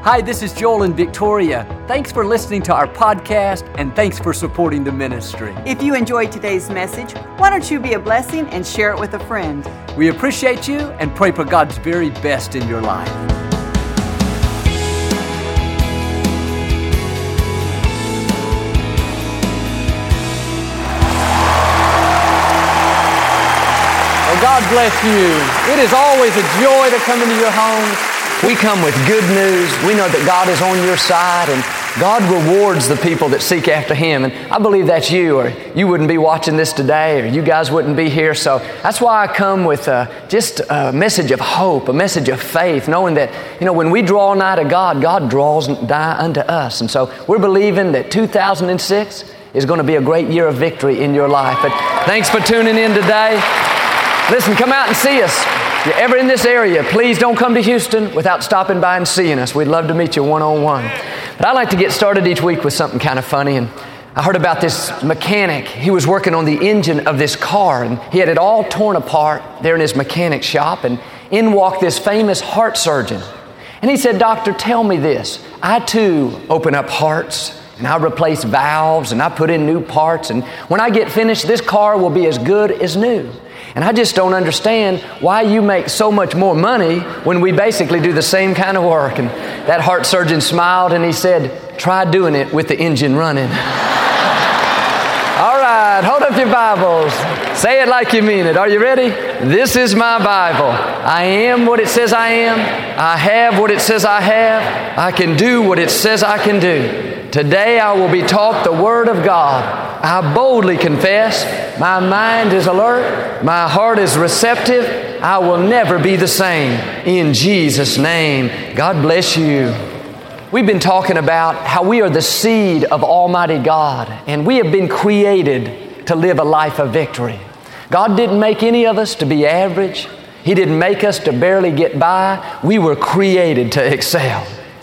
Hi, this is Joel and Victoria. Thanks for listening to our podcast, and thanks for supporting the ministry. If you enjoyed today's message, why don't you be a blessing and share it with a friend? We appreciate you and pray for God's very best in your life. Well, God bless you. It is always a joy to come into your homes. We come with good news. We know that God is on your side, and God rewards the people that seek after Him. And I believe that's you, or you wouldn't be watching this today, or you guys wouldn't be here. So that's why I come with just a message of hope, a message of faith, knowing that, when we draw nigh to God, God draws nigh unto us. And so we're believing that 2006 is going to be a great year of victory in your life. But thanks for tuning in today. Listen, come out and see us. If you're ever in this area, please don't come to Houston without stopping by and seeing us. We'd love to meet you one-on-one. But I like to get started each week with something kind of funny. And I heard about this mechanic. He was working on the engine of this car, and he had it all torn apart there in his mechanic shop. And in walked this famous heart surgeon. And he said, "Doctor, tell me this. I too open up hearts, and I replace valves, and I put in new parts. And when I get finished, this car will be as good as new. And I just don't understand why you make so much more money when we basically do the same kind of work." And that heart surgeon smiled and he said, "Try doing it with the engine running." All right, hold up your Bibles. Say it like you mean it. Are you ready? This is my Bible. I am what it says I am. I have what it says I have. I can do what it says I can do. Today I will be taught the Word of God. I boldly confess, my mind is alert, my heart is receptive, I will never be the same. In Jesus' name, God bless you. We've been talking about how we are the seed of Almighty God, and we have been created to live a life of victory. God didn't make any of us to be average. He didn't make us to barely get by. We were created to excel.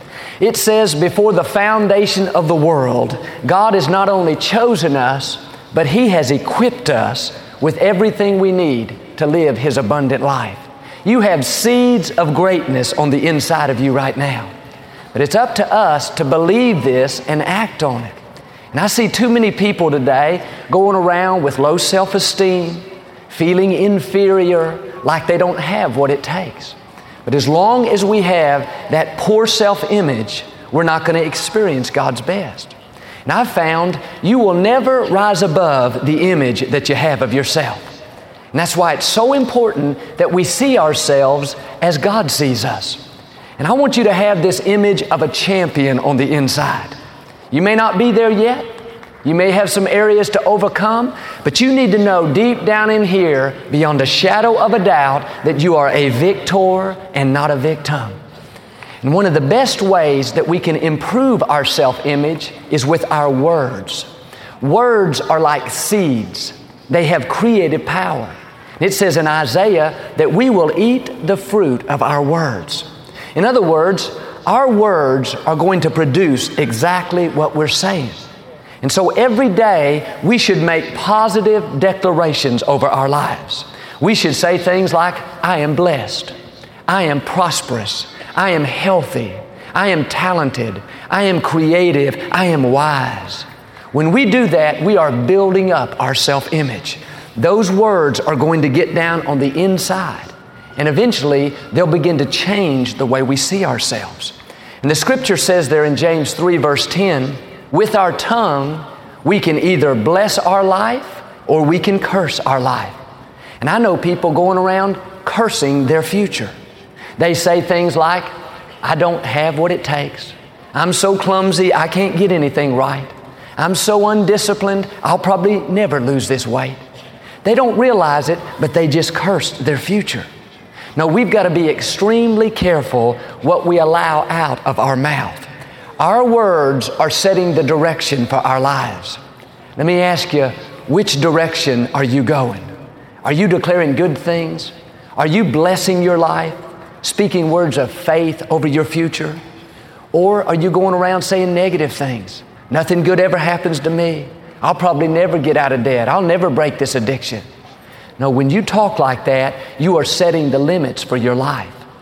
It says, before the foundation of the world, God has not only chosen us, but He has equipped us with everything we need to live His abundant life. You have seeds of greatness on the inside of you right now. But it's up to us to believe this and act on it. And I see too many people today going around with low self-esteem, feeling inferior, like they don't have what it takes. But as long as we have that poor self-image, we're not going to experience God's best. And I've found you will never rise above the image that you have of yourself. And that's why it's so important that we see ourselves as God sees us. And I want you to have this image of a champion on the inside. You may not be there yet. You may have some areas to overcome, but you need to know deep down in here, beyond a shadow of a doubt, that you are a victor and not a victim. And one of the best ways that we can improve our self-image is with our words. Words are like seeds. They have creative power. It says in Isaiah that we will eat the fruit of our words. In other words, our words are going to produce exactly what we're saying. And so every day we should make positive declarations over our lives. We should say things like, I am blessed, I am prosperous, I am healthy, I am talented, I am creative, I am wise. When we do that, we are building up our self-image. Those words are going to get down on the inside, and eventually they'll begin to change the way we see ourselves. And the Scripture says there in James 3 verse 10, with our tongue, we can either bless our life or we can curse our life. And I know people going around cursing their future. They say things like, I don't have what it takes. I'm so clumsy, I can't get anything right. I'm so undisciplined, I'll probably never lose this weight. They don't realize it, but they just cursed their future. No, we've got to be extremely careful what we allow out of our mouth. Our words are setting the direction for our lives. Let me ask you, which direction are you going? Are you declaring good things? Are you blessing your life, speaking words of faith over your future? Or are you going around saying negative things? Nothing good ever happens to me. I'll probably never get out of debt. I'll never break this addiction. No, when you talk like that, you are setting the limits for your life.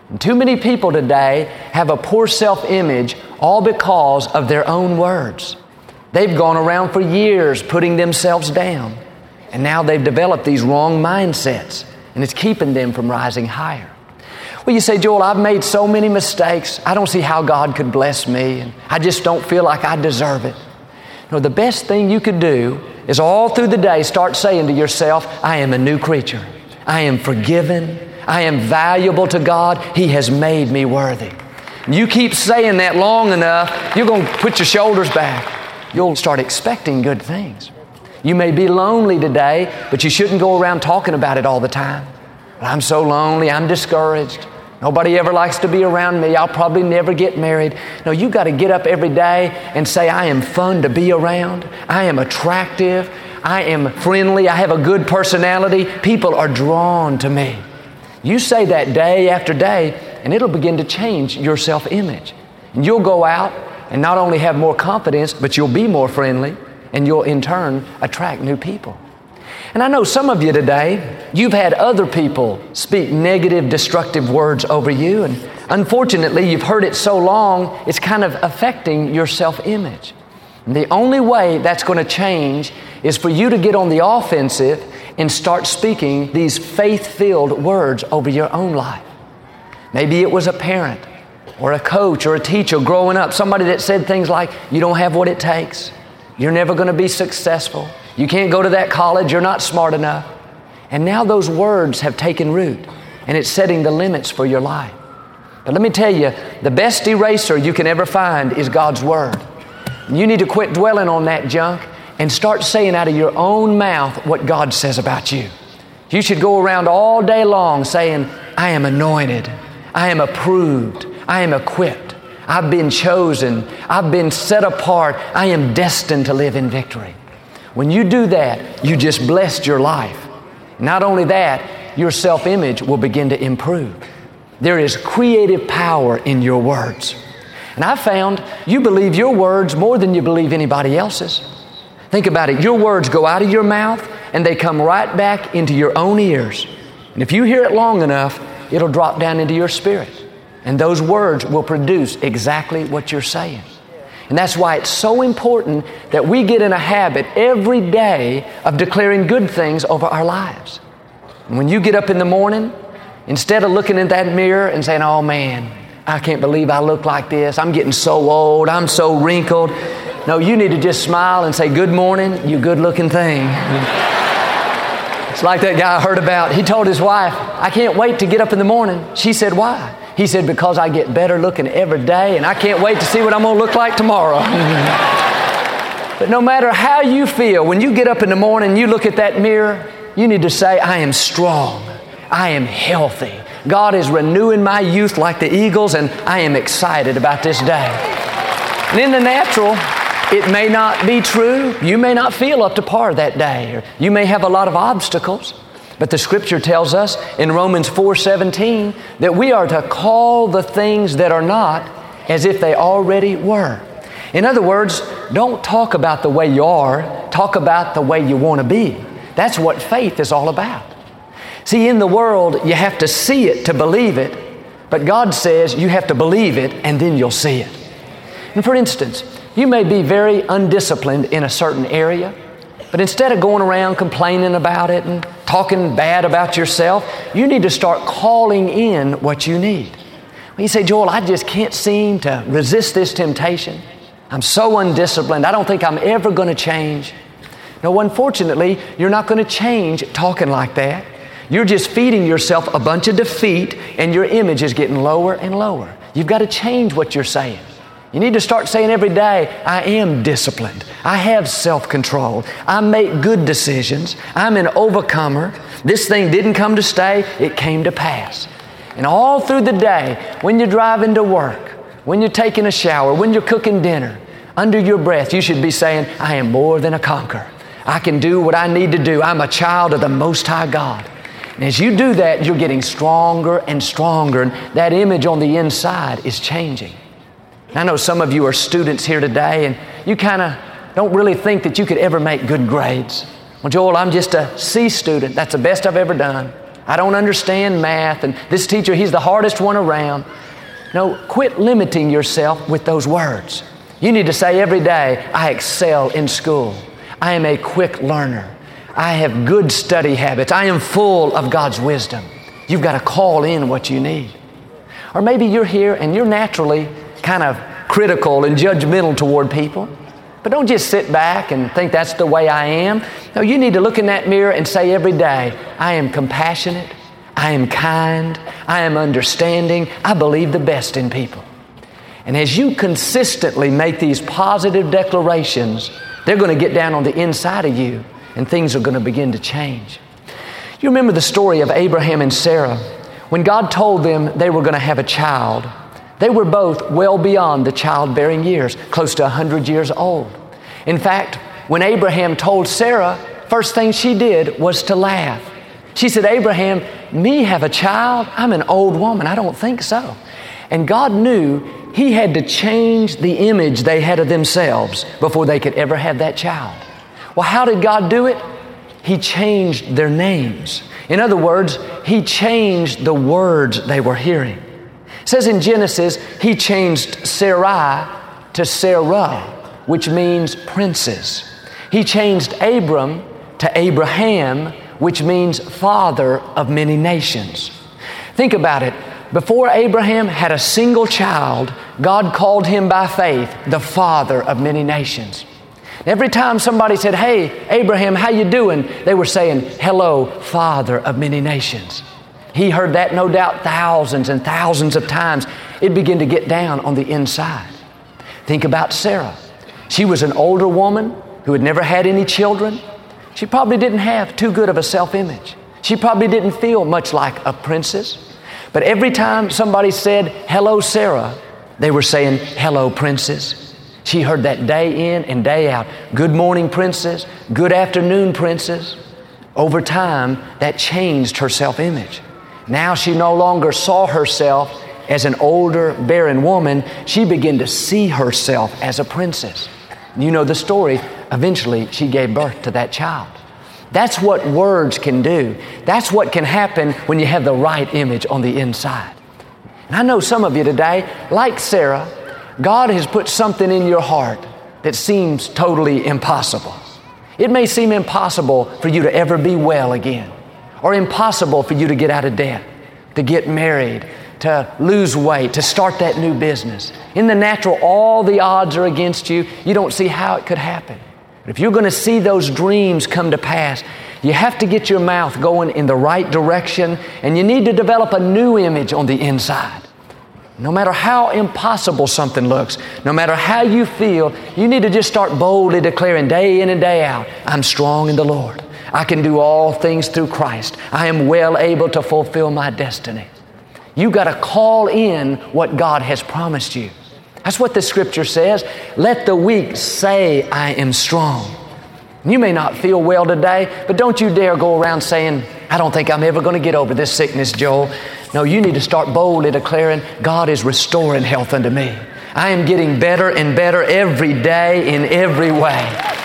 And too many people today have a poor self-image all because of their own words. They've gone around for years putting themselves down, and now they've developed these wrong mindsets, and it's keeping them from rising higher. Well, you say, Joel, I've made so many mistakes. I don't see how God could bless me, and I just don't feel like I deserve it. No, the best thing you could do is all through the day start saying to yourself, I am a new creature. I am forgiven. I am valuable to God. He has made me worthy. You keep saying that long enough, you're going to put your shoulders back. You'll start expecting good things. You may be lonely today, but you shouldn't go around talking about it all the time. I'm so lonely. I'm discouraged. Nobody ever likes to be around me. I'll probably never get married. No, you got to get up every day and say, I am fun to be around. I am attractive. I am friendly. I have a good personality. People are drawn to me. You say that day after day, and it'll begin to change your self-image. And you'll go out and not only have more confidence, but you'll be more friendly, and you'll in turn attract new people. And I know some of you today, you've had other people speak negative, destructive words over you, and unfortunately, you've heard it so long, it's kind of affecting your self-image. And the only way that's going to change is for you to get on the offensive and start speaking these faith-filled words over your own life. Maybe it was a parent or a coach or a teacher growing up, somebody that said things like, you don't have what it takes. You're never going to be successful. You can't go to that college. You're not smart enough. And now those words have taken root, and it's setting the limits for your life. But let me tell you, the best eraser you can ever find is God's Word. You need to quit dwelling on that junk and start saying out of your own mouth what God says about you. You should go around all day long saying, I am anointed. I am approved. I am equipped. I've been chosen. I've been set apart. I am destined to live in victory. When you do that, you just blessed your life. Not only that, your self-image will begin to improve. There is creative power in your words. And I found you believe your words more than you believe anybody else's. Think about it. Your words go out of your mouth and they come right back into your own ears. And if you hear it long enough, it'll drop down into your spirit. And those words will produce exactly what you're saying. And that's why it's so important that we get in a habit every day of declaring good things over our lives. And when you get up in the morning, instead of looking in that mirror and saying, oh man, I can't believe I look like this. I'm getting so old. I'm so wrinkled. No, you need to just smile and say, good morning, you good-looking thing. It's like that guy I heard about. He told his wife, I can't wait to get up in the morning. She said, why? He said, because I get better looking every day, and I can't wait to see what I'm going to look like tomorrow. But no matter how you feel, when you get up in the morning and you look at that mirror, you need to say, I am strong. I am healthy. God is renewing my youth like the eagles, and I am excited about this day. And in the natural, it may not be true. You may not feel up to par that day, or you may have a lot of obstacles. But the Scripture tells us in Romans 4:17 that we are to call the things that are not as if they already were. In other words, don't talk about the way you are. Talk about the way you want to be. That's what faith is all about. See, in the world, you have to see it to believe it. But God says you have to believe it and then you'll see it. And for instance, you may be very undisciplined in a certain area. But instead of going around complaining about it and talking bad about yourself, you need to start calling in what you need. When you say, Joel, I just can't seem to resist this temptation. I'm so undisciplined. I don't think I'm ever going to change. No, unfortunately, you're not going to change talking like that. You're just feeding yourself a bunch of defeat and your image is getting lower and lower. You've got to change what you're saying. You need to start saying every day, I am disciplined. I have self-control. I make good decisions. I'm an overcomer. This thing didn't come to stay. It came to pass. And all through the day, when you're driving to work, when you're taking a shower, when you're cooking dinner, under your breath, you should be saying, I am more than a conqueror. I can do what I need to do. I'm a child of the Most High God. And as you do that, you're getting stronger and stronger. And that image on the inside is changing. I know some of you are students here today and you kind of don't really think that you could ever make good grades. Well, Joel, I'm just a C student. That's the best I've ever done. I don't understand math, and this teacher, he's the hardest one around. No, quit limiting yourself with those words. You need to say every day, I excel in school. I am a quick learner. I have good study habits. I am full of God's wisdom. You've got to call in what you need. Or maybe you're here and you're naturally kind of critical and judgmental toward people. But don't just sit back and think that's the way I am. No, you need to look in that mirror and say every day, I am compassionate. I am kind. I am understanding. I believe the best in people. And as you consistently make these positive declarations, they're going to get down on the inside of you and things are going to begin to change. You remember the story of Abraham and Sarah. When God told them they were going to have a child, they were both well beyond the childbearing years, close to 100 years old. In fact, when Abraham told Sarah, first thing she did was to laugh. She said, Abraham, me have a child? I'm an old woman. I don't think so. And God knew He had to change the image they had of themselves before they could ever have that child. Well, how did God do it? He changed their names. In other words, He changed the words they were hearing. It says in Genesis, He changed Sarai to Sarah, which means princess. He changed Abram to Abraham, which means father of many nations. Think about it. Before Abraham had a single child, God called him by faith the father of many nations. Every time somebody said, hey, Abraham, how you doing? They were saying, hello, father of many nations. He heard that, no doubt, thousands and thousands of times. It began to get down on the inside. Think about Sarah. She was an older woman who had never had any children. She probably didn't have too good of a self-image. She probably didn't feel much like a princess. But every time somebody said, hello, Sarah, they were saying, hello, princess. She heard that day in and day out. Good morning, princess. Good afternoon, princess. Over time, that changed her self-image. Now she no longer saw herself as an older, barren woman. She began to see herself as a princess. You know the story. Eventually, she gave birth to that child. That's what words can do. That's what can happen when you have the right image on the inside. And I know some of you today, like Sarah, God has put something in your heart that seems totally impossible. It may seem impossible for you to ever be well again, or impossible for you to get out of debt, to get married, to lose weight, to start that new business. In the natural, all the odds are against you. You don't see how it could happen. But if you're going to see those dreams come to pass, you have to get your mouth going in the right direction, and you need to develop a new image on the inside. No matter how impossible something looks, no matter how you feel, you need to just start boldly declaring day in and day out, I'm strong in the Lord. I can do all things through Christ. I am well able to fulfill my destiny. You got to call in what God has promised you. That's what the Scripture says. Let the weak say, I am strong. You may not feel well today, but don't you dare go around saying, I don't think I'm ever going to get over this sickness, Joel. No, you need to start boldly declaring, God is restoring health unto me. I am getting better and better every day in every way.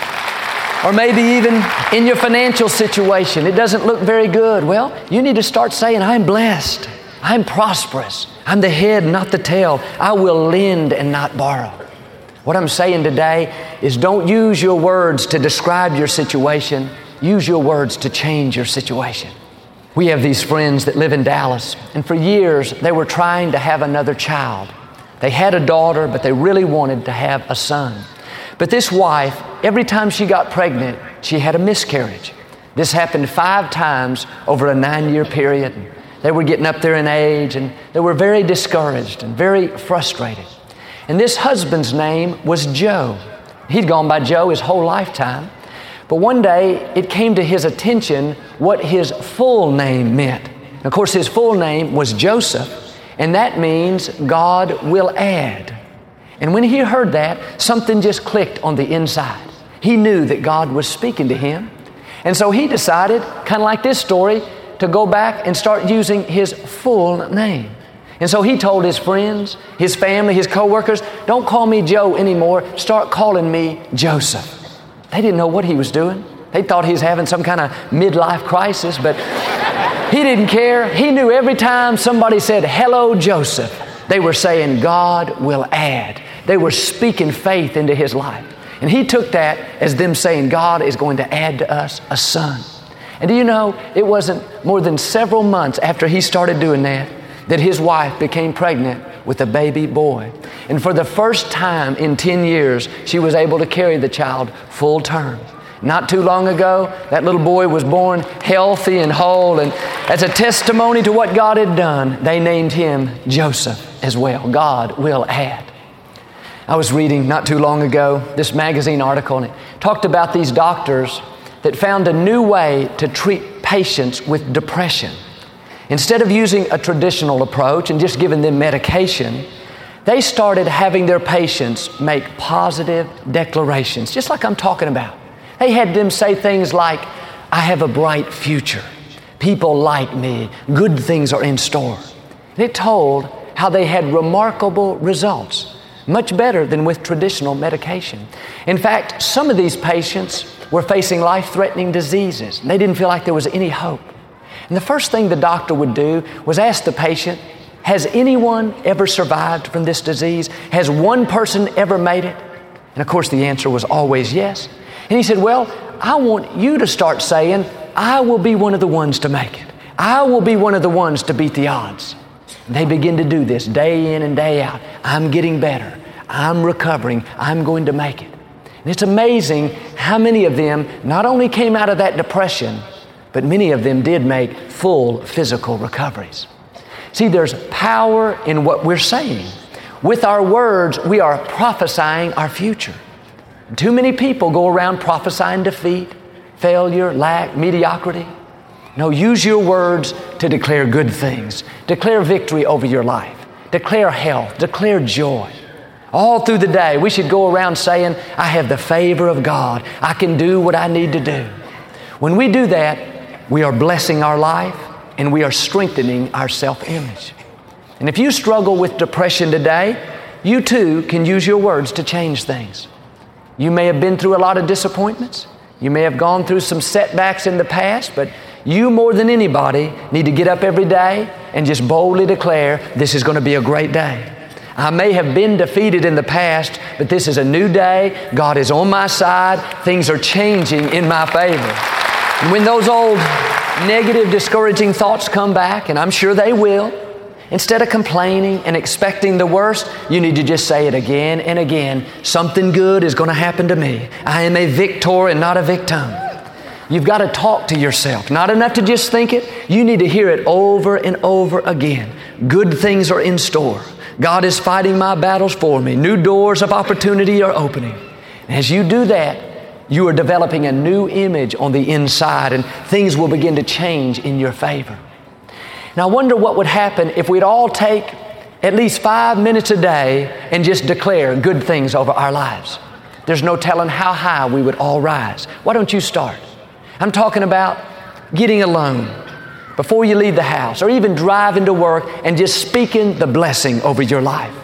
Or maybe even in your financial situation, it doesn't look very good. Well, you need to start saying, I'm blessed. I'm prosperous. I'm the head, not the tail. I will lend and not borrow. What I'm saying today is don't use your words to describe your situation. Use your words to change your situation. We have these friends that live in Dallas, and for years they were trying to have another child. They had a daughter, but they really wanted to have a son. But this wife, every time she got pregnant, she had a miscarriage. This happened 5 times over a 9-year period. They were getting up there in age, and they were very discouraged and very frustrated. And this husband's name was Joe. He'd gone by Joe his whole lifetime. But one day, it came to his attention what his full name meant. Of course, his full name was Joseph, and that means God will add. And when he heard that, something just clicked on the inside. He knew that God was speaking to him. And so he decided, kind of like this story, to go back and start using his full name. And so he told his friends, his family, his co-workers, don't call me Joe anymore. Start calling me Joseph. They didn't know what he was doing. They thought he was having some kind of midlife crisis, but He didn't care. He knew every time somebody said, "Hello, Joseph," they were saying, "God will add." They were speaking faith into his life. And he took that as them saying, "God is going to add to us a son." And do you know, it wasn't more than several months after he started doing that his wife became pregnant with a baby boy. And for the first time in 10 years, she was able to carry the child full term. Not too long ago, that little boy was born healthy and whole, and as a testimony to what God had done, they named him Joseph as well. God will add. I was reading not too long ago this magazine article, and it talked about these doctors that found a new way to treat patients with depression. Instead of using a traditional approach and just giving them medication, they started having their patients make positive declarations, just like I'm talking about. They had them say things like, "I have a bright future. People like me. Good things are in store." And it told how they had remarkable results, much better than with traditional medication. In fact, some of these patients were facing life-threatening diseases. They didn't feel like there was any hope. And the first thing the doctor would do was ask the patient, "Has anyone ever survived from this disease? Has one person ever made it?" And of course the answer was always yes. And he said, "Well, I want you to start saying, I will be one of the ones to make it. I will be one of the ones to beat the odds." And they begin to do this day in and day out. "I'm getting better. I'm recovering. I'm going to make it." And it's amazing how many of them not only came out of that depression, but many of them did make full physical recoveries. See, there's power in what we're saying. With our words, we are prophesying our future. Too many people go around prophesying defeat, failure, lack, mediocrity. No, use your words to declare good things. Declare victory over your life. Declare health. Declare joy. All through the day, we should go around saying, "I have the favor of God. I can do what I need to do." When we do that, we are blessing our life and we are strengthening our self-image. And if you struggle with depression today, you too can use your words to change things. You may have been through a lot of disappointments. You may have gone through some setbacks in the past, but you more than anybody need to get up every day and just boldly declare, "This is going to be a great day. I may have been defeated in the past, but this is a new day. God is on my side. Things are changing in my favor." And when those old negative, discouraging thoughts come back, and I'm sure they will, instead of complaining and expecting the worst, you need to just say it again and again. "Something good is going to happen to me. I am a victor and not a victim." You've got to talk to yourself. Not enough to just think it. You need to hear it over and over again. Good things are in store. God is fighting my battles for me. New doors of opportunity are opening. And as you do that, you are developing a new image on the inside, and things will begin to change in your favor. Now, I wonder what would happen if we'd all take at least 5 minutes a day and just declare good things over our lives. There's no telling how high we would all rise. Why don't you start? I'm talking about getting alone before you leave the house, or even driving to work and just speaking the blessing over your life.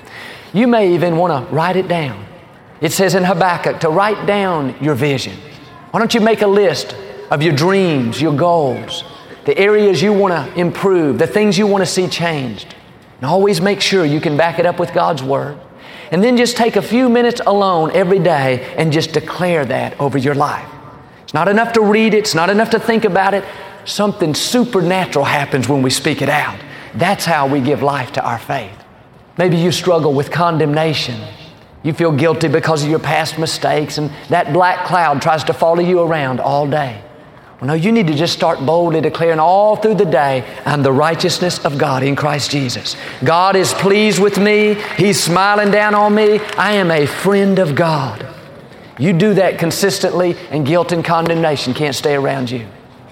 You may even want to write it down. It says in Habakkuk to write down your vision. Why don't you make a list of your dreams, your goals, the areas you want to improve, the things you want to see changed. And always make sure you can back it up with God's Word. And then just take a few minutes alone every day and just declare that over your life. It's not enough to read it. It's not enough to think about it. Something supernatural happens when we speak it out. That's how we give life to our faith. Maybe you struggle with condemnation. You feel guilty because of your past mistakes, and that black cloud tries to follow you around all day. Well, no, you need to just start boldly declaring all through the day, "I'm the righteousness of God in Christ Jesus. God is pleased with me. He's smiling down on me. I am a friend of God." You do that consistently, and guilt and condemnation can't stay around you.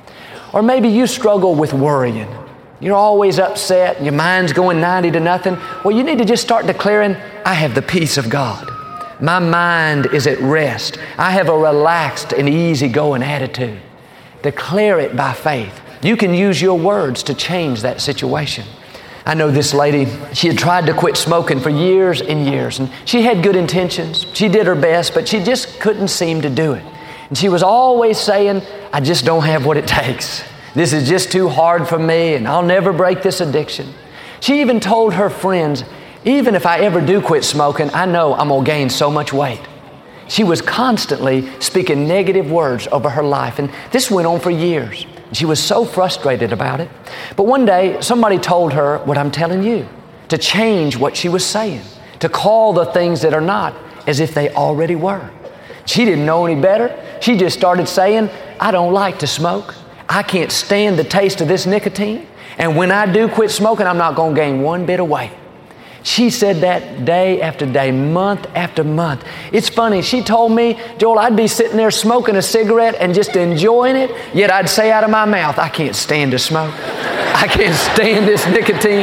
Or maybe you struggle with worrying. You're always upset, and your mind's going 90 to nothing. Well, you need to just start declaring, "I have the peace of God. My mind is at rest. I have a relaxed and easygoing attitude." Declare it by faith. You can use your words to change that situation. I know this lady, she had tried to quit smoking for years and years, and she had good intentions. She did her best, but she just couldn't seem to do it. And she was always saying, "I just don't have what it takes." This is just too hard for me, and I'll never break this addiction. She even told her friends, even if I ever do quit smoking, I know I'm going to gain so much weight. She was constantly speaking negative words over her life, and this went on for years. She was so frustrated about it. But one day, somebody told her what I'm telling you, to change what she was saying, to call the things that are not as if they already were. She didn't know any better. She just started saying, I don't like to smoke. I can't stand the taste of this nicotine. And when I do quit smoking, I'm not going to gain one bit of weight. She said that day after day, month after month. It's funny, she told me, Joel, I'd be sitting there smoking a cigarette and just enjoying it, yet I'd say out of my mouth, I can't stand to smoke. I can't stand this nicotine.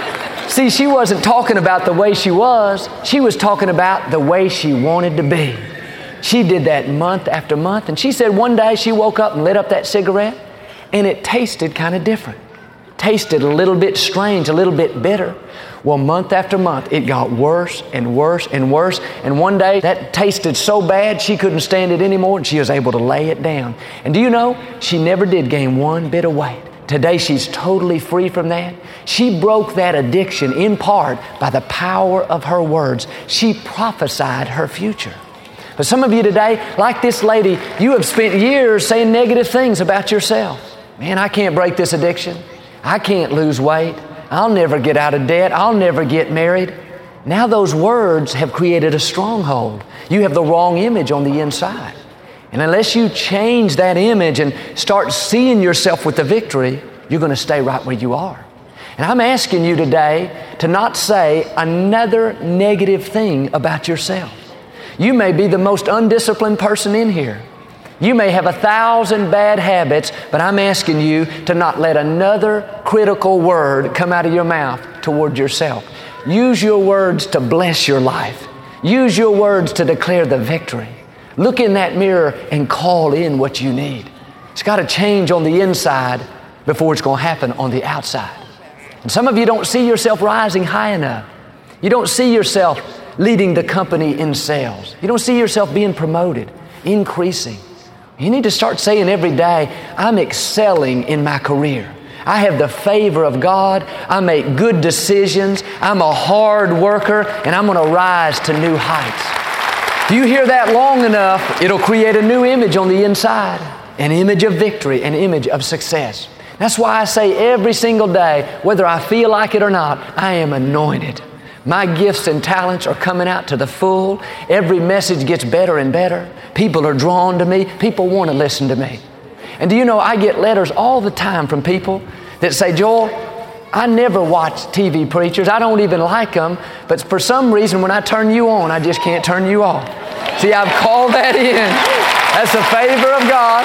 See, she wasn't talking about the way she was. She was talking about the way she wanted to be. She did that month after month, and she said one day she woke up and lit up that cigarette, and it tasted kind of different. Tasted a little bit strange, a little bit bitter. Well, month after month, it got worse and worse and worse. And one day, that tasted so bad, she couldn't stand it anymore, and she was able to lay it down. And do you know, she never did gain one bit of weight. Today, she's totally free from that. She broke that addiction in part by the power of her words. She prophesied her future. But some of you today, like this lady, you have spent years saying negative things about yourself. Man, I can't break this addiction. I can't lose weight. I'll never get out of debt. I'll never get married. Now those words have created a stronghold. You have the wrong image on the inside. And unless you change that image and start seeing yourself with the victory, you're going to stay right where you are. And I'm asking you today to not say another negative thing about yourself. You may be the most undisciplined person in here. You may have 1,000 bad habits, but I'm asking you to not let another critical word come out of your mouth toward yourself. Use your words to bless your life. Use your words to declare the victory. Look in that mirror and call in what you need. It's got to change on the inside before it's going to happen on the outside. And some of you don't see yourself rising high enough. You don't see yourself leading the company in sales. You don't see yourself being promoted, increasing. You need to start saying every day, I'm excelling in my career. I have the favor of God. I make good decisions. I'm a hard worker, and I'm going to rise to new heights. If you hear that long enough, it'll create a new image on the inside, an image of victory, an image of success. That's why I say every single day, whether I feel like it or not, I am anointed. My gifts and talents are coming out to the full. Every message gets better and better. People are drawn to me. People want to listen to me. And do you know, I get letters all the time from people that say, Joel, I never watch TV preachers. I don't even like them. But for some reason, when I turn you on, I just can't turn you off. See, I've called that in. That's the favor of God.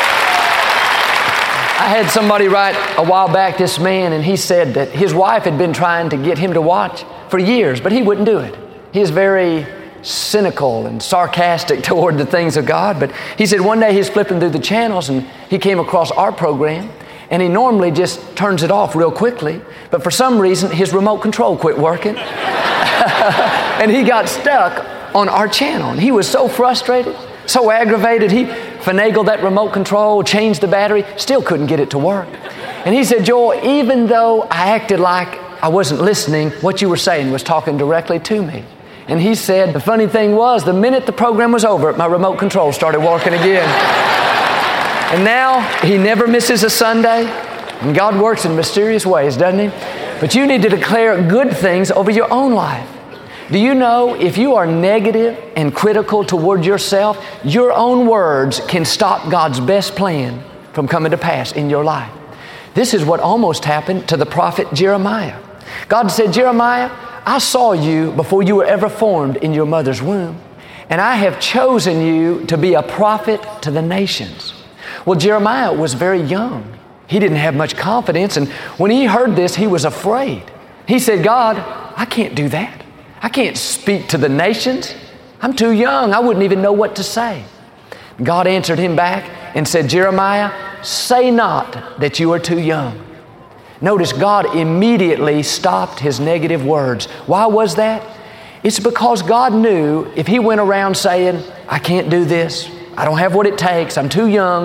I had somebody write a while back, this man, and he said that his wife had been trying to get him to watch for years, but he wouldn't do it. He is very cynical and sarcastic toward the things of God. But he said one day he's flipping through the channels and he came across our program, and he normally just turns it off real quickly, but for some reason his remote control quit working and he got stuck on our channel, and he was so frustrated, so aggravated. He finagled that remote control, changed the battery, still couldn't get it to work. And he said, Joel, even though I acted like I wasn't listening, what you were saying was talking directly to me. And he said, the funny thing was, the minute the program was over, my remote control started working again. And now he never misses a Sunday. And God works in mysterious ways, doesn't He? But you need to declare good things over your own life. Do you know if you are negative and critical toward yourself, your own words can stop God's best plan from coming to pass in your life? This is what almost happened to the prophet Jeremiah. God said, Jeremiah, I saw you before you were ever formed in your mother's womb, and I have chosen you to be a prophet to the nations. Well, Jeremiah was very young. He didn't have much confidence, and when he heard this, he was afraid. He said, God, I can't do that. I can't speak to the nations. I'm too young. I wouldn't even know what to say. God answered him back and said, Jeremiah, say not that you are too young. Notice God immediately stopped his negative words. Why was that? It's because God knew if he went around saying, I can't do this, I don't have what it takes, I'm too young,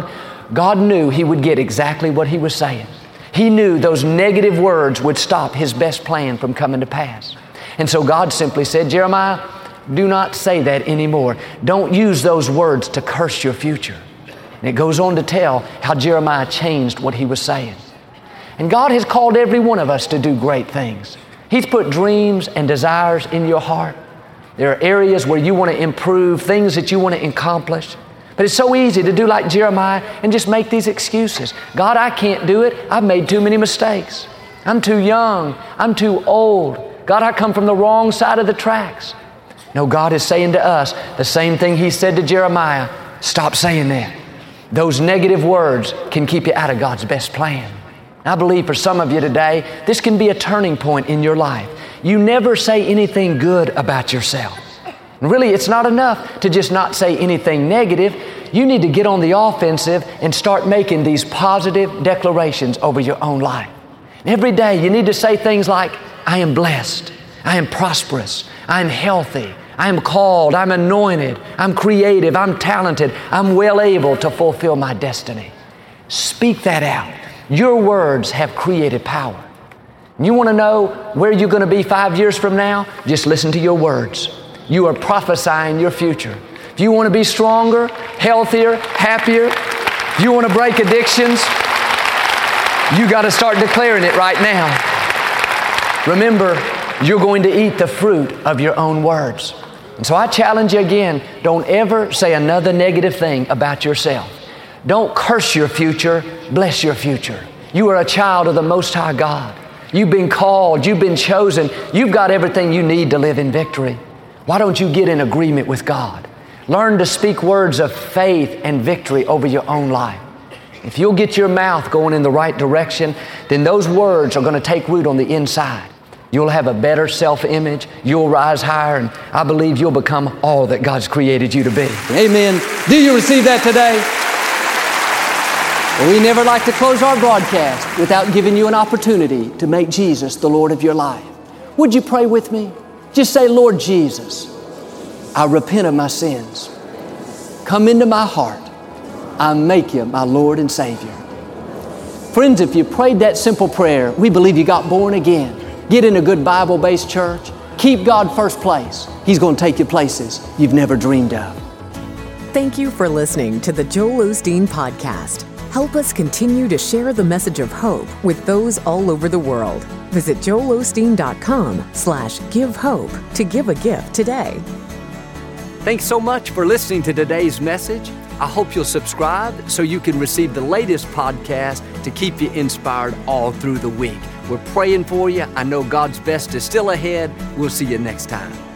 God knew he would get exactly what he was saying. He knew those negative words would stop his best plan from coming to pass. And so God simply said, Jeremiah, do not say that anymore. Don't use those words to curse your future. And it goes on to tell how Jeremiah changed what he was saying. And God has called every one of us to do great things. He's put dreams and desires in your heart. There are areas where you want to improve, things that you want to accomplish. But it's so easy to do like Jeremiah and just make these excuses. God, I can't do it. I've made too many mistakes. I'm too young. I'm too old. God, I come from the wrong side of the tracks. No, God is saying to us the same thing He said to Jeremiah. Stop saying that. Those negative words can keep you out of God's best plan. I believe for some of you today, this can be a turning point in your life. You never say anything good about yourself. And really, it's not enough to just not say anything negative. You need to get on the offensive and start making these positive declarations over your own life. And every day, you need to say things like, I am blessed. I am prosperous. I am healthy. I am called. I'm anointed. I'm creative. I'm talented. I'm well able to fulfill my destiny. Speak that out. Your words have created power. You want to know where you're going to be 5 years from now? Just listen to your words. You are prophesying your future. If you want to be stronger, healthier, happier, if you want to break addictions, you got to start declaring it right now. Remember, you're going to eat the fruit of your own words. And so I challenge you again, don't ever say another negative thing about yourself. Don't curse your future, bless your future. You are a child of the Most High God. You've been called, you've been chosen, you've got everything you need to live in victory. Why don't you get in agreement with God? Learn to speak words of faith and victory over your own life. If you'll get your mouth going in the right direction, then those words are going to take root on the inside. You'll have a better self-image, you'll rise higher, and I believe you'll become all that God's created you to be. Amen. Do you receive that today? Well, we never like to close our broadcast without giving you an opportunity to make Jesus the Lord of your life. Would you pray with me? Just say, Lord Jesus, I repent of my sins. Come into my heart. I make you my Lord and Savior. Friends, if you prayed that simple prayer, we believe you got born again. Get in a good Bible-based church. Keep God first place. He's going to take you places you've never dreamed of. Thank you for listening to the Joel Osteen Podcast. Help us continue to share the message of hope with those all over the world. Visit joelosteen.com/give hope to give a gift today. Thanks so much for listening to today's message. I hope you'll subscribe so you can receive the latest podcast to keep you inspired all through the week. We're praying for you. I know God's best is still ahead. We'll see you next time.